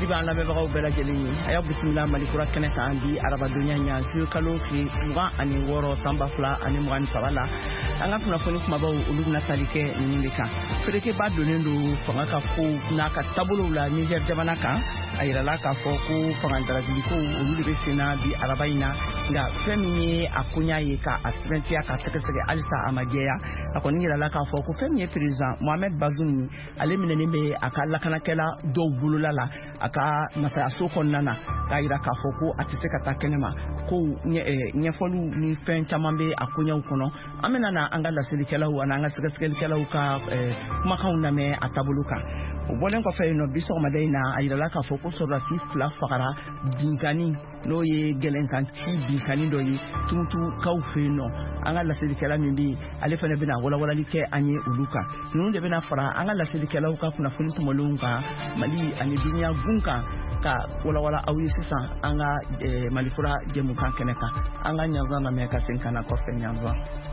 Siba la bebagaw bela jeli ayo bismillah malikura kene ka andi araba dunya nya su kalo ki muga ani woro samba fla ani muga ni sabala anga kuna foni kuma ba ulu na talike ni ndika fedeke ba donendo fanga ka ko na ka tabulo la Niger jamana ka ayira la ka fo ko fanga ndarazi ko ulu be sena bi araba ina nga femi akunya ye ka asmentia ka sekretary alisa amajeya akoni yira la ka fo ko femi president Mohamed Bazoum ale minene be akala kana kala do bulula la aka masaya so konnana ka yira ka fo ko atise ka takenema ko nyefolu ni fen chamambe akunya ukono amena na angala silikela wana anga silikela ka makauna me atabuluka bolen ko feyno biso madaina ayira la ka fo ko so rasi fla fakara dinkani no ye gelenkan ci dinkani do yi tutu kaw feyno anga la silikela mimbi ale fene bina wala like anye uluka nunu de bina fara anga la silikela ka kuna funi tumolunga mali ani dunya gunka ka wala awi sisa anga malifura jemu kan keneka anga nyanza na meka senkana ko fe nyanza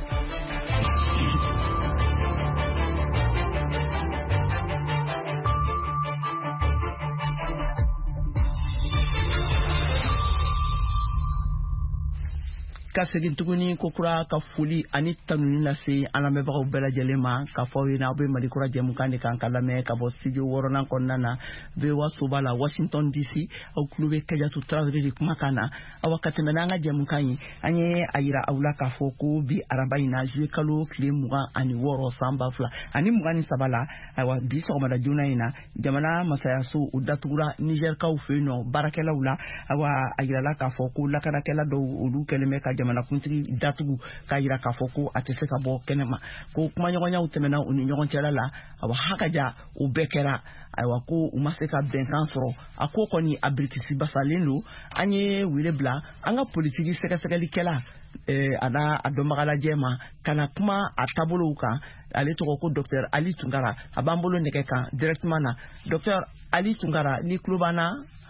ka segin tuguni ko kura ka fuli ani tanuni na se alamebagaw bela jelema ka fawina be malikura jemu kan kan kalame ka bo studio worona konnana be wasubala Washington DC au klube kaja tu travel kuma kana awakati menanga jemu kan anye ayira awla ka foko bi arabaina jwe kalo klimuga ani woro samba fla ani mugani sabala awa biso mada juna ina jamana masaya su udatugura Niger ka ufeno barakela ula awa ayira la ka foko la kana kala do ulu keleme ka mana kuntri datugu kayira ka foko atese ka bo kenema ko kuma nyonya utemena uni nyonchela la awa hakaja ubekera aywa ko umaseka benkansoro akoko ni abritisi basalendo anye wilebla anga politiki seka likela ana adomagala jema kana kuma atabuluka ale to ko Dr Ali Tungara abambolo nekeka directement na Dr Ali Tungara ni klubana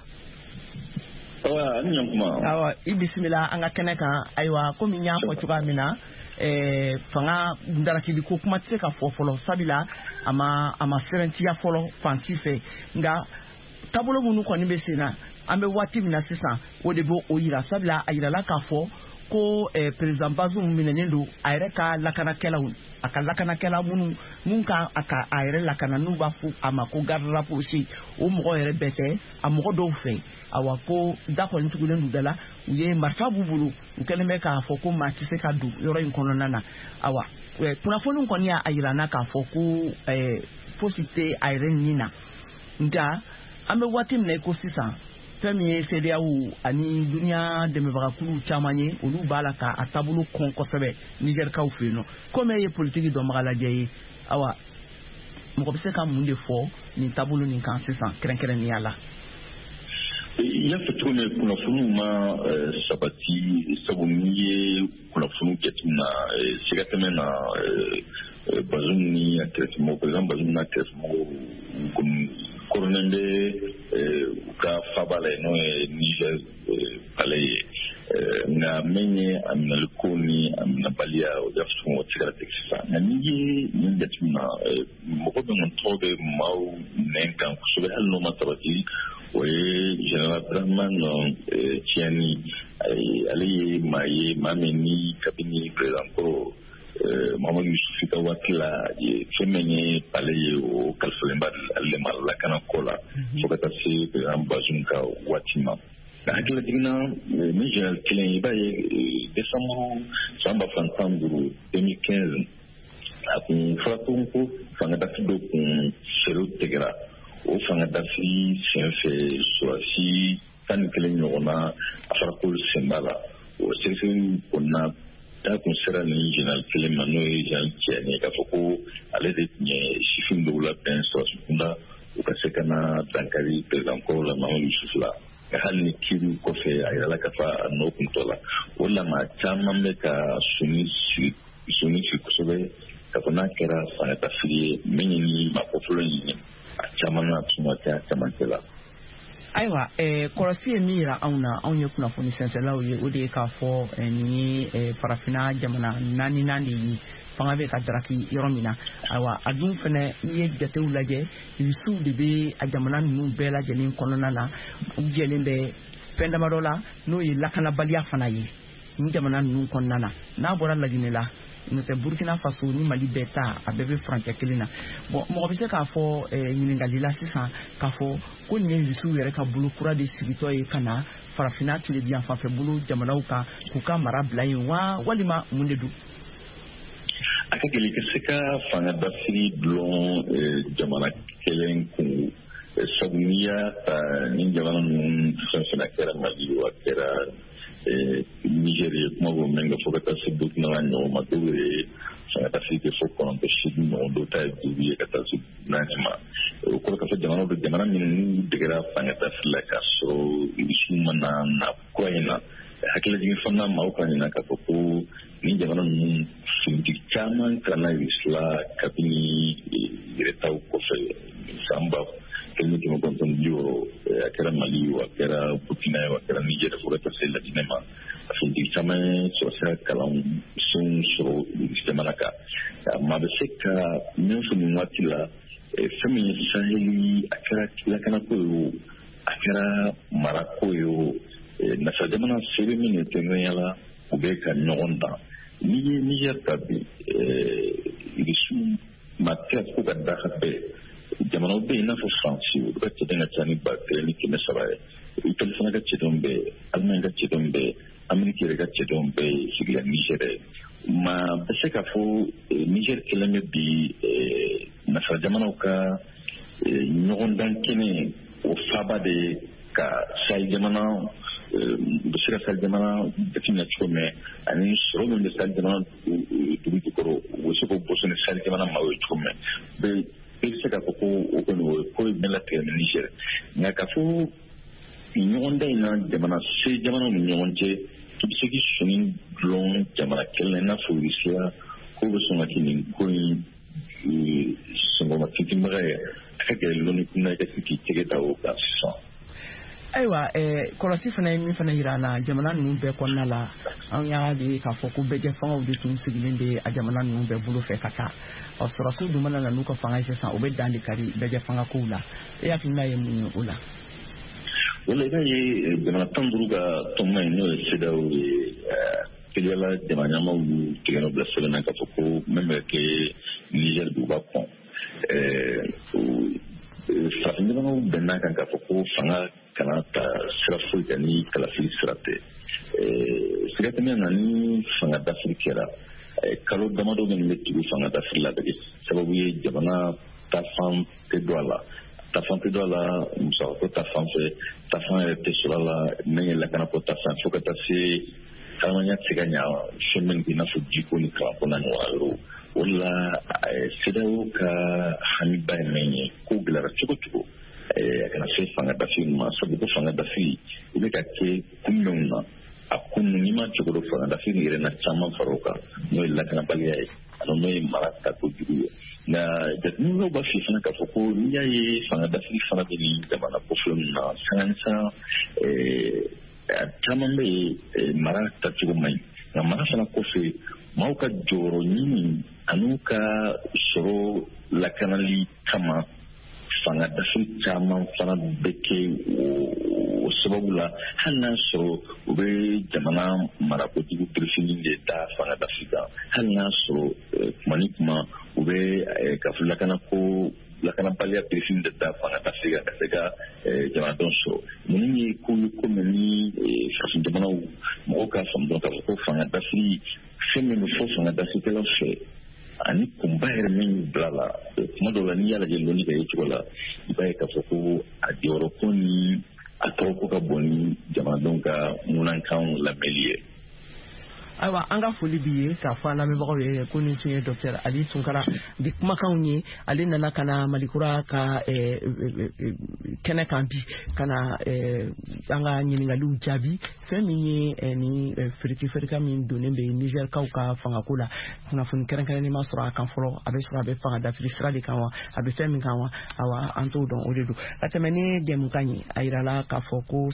awa ibismillah anga keneka aywa ko minya ko tugamina fanga ndaraki ko kuma tseka fofolo sabila ama ferenti ya folo fansife nga tabulo munu ko ni besina ambe wati mina sisa odebo oyira sabila ayira la kafo ko president Bazoum minenendo ayreka lakana kela munu munka aka ayre lakana nuba fu amako garra posi o mo yere bete amogo do fe awako dako ntugule ndala uye marfa bubulu ukeleme ka foko matise ka du yoro inkono nana awa kuna fonu nkoni ya ayira na ka foko posite ayre nina nda ambe wati mna ekosisa femi sedia u ani dunia de mebakulu chamanye olu balaka atabulu konkosebe Niger ka ufeno comme ye politique do magala jey awa mo ko ka munde fo ni tabulu ni kan sisan krenkeren ni ala ya fitone kuna funu ma sabati sabuniye kuna funu ketina sigatemena Bazoum ni traitement par exemple Bazoum na traitement comme coronel ka fabala no Niger palay na menye amna lukoni amna balia o dafsu o tigara texisa na niye ningatuna mo ko be mon tobe mau nenkan kusube halno matabati we general Brahman tiani ali maye mameni kabini president Mamadou Youssouf ka wakila femenye palay o kalfolemba alema la kana kola sokata se president Bazoum ka watima hakila digna ni general kilen ibaye décembre samba fantamburu 2015 akun fratonko fanga dafido kun sero tegra o fanga dafi senfe soasi tan kilen yona afarakol sembala o senfe konna ta kun sera ni general kilen mano jean kiane ka foko ale de nye shifin dola ben soasi kunda o kasekana dankari president ko la Mamadou Youssouf la hal ni kiru ko fe ayala ka fa no kuntola wala ma chama me ka suni ko sobe ka kona kera fa ta fili menini ma ko fulo ni chama na tuma ta chama tela aiwa kɔrɔsi min yira anw na anw ye kunnafoni sɛnsɛnlaw ye o de ye k'a fɔ ni farafina jamana naani de ye fanga bɛ ka daraki yɔrɔ min na aiwa a dun fɛnɛ n'i ye jatew lajɛ irisiw de bɛ a jamana ninnu bɛɛ lajɛlen kɔnɔna na u jɛlen bɛ fɛn damadɔ la n'o ye lakanabaliya fana ye ni jamana ninnu kɔnɔna na n'a bɔra Laginɛ la n'o tɛ Burkina Faso ni Mali bɛɛ ta a bɛɛ bɛ furancɛ kelen na bon mɔgɔ bɛ se k'a fɔ ɲininkali la sisan k'a fɔ ko nin ye irisiw yɛrɛ ka bolo kura de sigitɔ ye ka na farafina tilebiyan fanfɛ bolo jamanaw kan k'u ka mara bila yen wa walima mun de don a ka gɛlɛn ka se ka fanga dafiri dulon jamana kelen kun sabu n'i y'a ta ni jamana ninnu fɛn fɛn kɛra Mali wa kɛra Niger ye kuma b'o mɛn ka fɔ ka taa se Burkina la ɲɔgɔn ma dɔw ye fanga dafiri kɛ fo 9-8 ɲɔgɔn dɔw ta ye 5 ye ka taa se 9 ma o kɔrɔ k'a fɔ jamana minnu degera fanga dafiri la k'a sɔrɔ irisiw mana na kura in na hakilajigin fana maaw ka ɲina k'a fɔ ko ni jamana ninnu finitigi caman kana irisi la kabini yɛrɛtaw kɔfɛ san ba 1990 a kɛra Mali a kɛra Burkina a kɛra Niger fo ka taa se Laginɛ ma a finitigi caman sɔrɔ sira kalansenw sɔrɔ irisi jamana kan maa bɛ se ka min fɔ nin waati la fɛn min ye saheli a kɛra lakanako ye o a kɛra marako ye o nasa jamana sebe min ye tɛŋɛnya la u bɛ ka ɲɔgɔn dan n'i ye Niger ta bi irisiw ma tɛ ko ka daga bɛɛ jamanaw bɛ yen i n'a fɔ Faransi olu ka cɛden ka ca ni 1,300 ye Itali fana ka cɛdenw bɛ Allemagne ka cɛdenw bɛ Ameriki yɛrɛ ka cɛdenw bɛ sigila Niger ma bɛ se k'a fɔ Niger kelen bɛ bi nasa jamanaw ka ɲɔgɔndan kɛnɛ o faaba de ye ka Sahel jamana bɛ se ka Sahel jamana jateminɛ cogo min ani sɔrɔ min bɛ Sahel jamana dugu jukɔrɔ u bɛ se k'o bɔsɔn ni Sahel jamana maaw ye cogo min bɛ se k'a fɔ ko o kɔni o ye ko bɛɛ latigɛ ni Niger nka k'a fɔ ɲɔgɔndan in na jamana se jamanaw ni ɲɔgɔn cɛ i bɛ se k'i sɔnni dulon jamana kelen na i n'a fɔ Irisiya k'o bɛ sɔn ka kɛ nin ko in sɔngɔma tintinbaga ye a ka gɛlɛn lɔnni kunna i ka se k'i tɛgɛ da o kan sisan. Ayiwa kɔlɔsi fana ye min fana yira na jamana ninnu bɛɛ kɔnɔna la an y'a ye k'a fɔ ko bɛjɛ fangaw de tun sigilen bɛ a jamana ninnu bɛɛ bolo fɛ ka taa sɔrɔsiw dun mana na n'u ka fanga ye sisan u bɛ dan de kari bɛjɛ fangakow la e hakilina ye mun ye o la. o la i b'a ye jamana 15 ka tɔnba in n'o ye CEDEAO ye teliyala jamana ɲɛmaw y'u tigɛ bila sɛbɛn na k'a fɔ ko min bɛ kɛ Niger bi u b'a kɔn farafin jamanaw bɛnna kan k'a fɔ ko fanga kana ta sira foyi kan ni kalafili sira tɛ siga tɛmɛ na ni fanga dafiri kɛra kalo damadɔ minnu bɛ tugu fanga dafiri la bɛ sababu ye jamana tafan tɛ don a la tafan tɛ don a la musakako tafan fɛ tafan yɛrɛ tɛ sɔrɔ a la min ye lakanako tafan fo ka taa se hadamadenya tɛ se ka ɲa fɛn min i n'a fɔ jiko ni kalanko n'a ɲɔgɔnna yɔrɔw o de la CEDEAO ka hamiba ye min ye ko gɛlɛyara cogo cogo a kana se fanga dafiri ma sabu ko fanga dafiri i bɛ ka kɛ kun minnu na a kun n'i ma cogo dɔ fanga dafiri yɛrɛ na caman fara o kan n'o ye lakanabaliya ye ani n'o ye mara tako jugu ye nka jateminɛw b'a f'i fana k'a fɔ ko n'i y'a ye fanga dafiri fana bɛ nin jamana kofɔlen ninnu na sanga ni san caman bɛ yen mara tacogo man ɲi nka mara fana kɔfɛ maaw ka jɔyɔrɔ ɲini an'u ka sɔrɔ lakanali kama fanga dafiri caman fana bɛ kɛ o sababu la hali n'a sɔrɔ u bɛ jamana marakojugu birifinin de da fanga dafiri kan hali n'a sɔrɔ kuma ni kuma u bɛ k'a fɔ lakanabaliya birifinin de da fanga dafiri kan ka se ka jamanadenw sɔrɔ ninnu ye ko ye komi ni farafin jamanaw mɔgɔw k'a faamu dɔrɔn k'a fɔ ko fanga dafiri fɛn min bɛ fɔ fanga dafirikɛlaw fɛ ani kunba yɛrɛ min bila la kuma dɔw la n'i y'a lajɛ lɔnni kɛ cogo la i b'a ye k'a fɔ ko a jɔyɔrɔ ko ni a tɔgɔ ko ka bon ni jamanadenw ka ŋunankan lamɛnli ye. ayiwa an ka foli b'i ye k'a fɔ an lamɛnbagaw ye ko nin tun ye Dr Ali Tunkara bi kumakanw ye ale nana ka na Malikura ka kɛnɛ kan bi ka na an ka ɲininkaliw jaabi fɛn min ye ni firika min donnen bɛ Nizɛrikaw ka fangako la kunnafoni kɛrɛnkɛrɛnnen ma sɔrɔ a kan fɔlɔ a bɛ sɔrɔ a bɛ fanga dafiri sira de kan wa a bɛ fɛn min kan wa awa an t'o dɔn o de don ka tɛmɛ ni jɛmukan ye a yirala k'a fɔ ko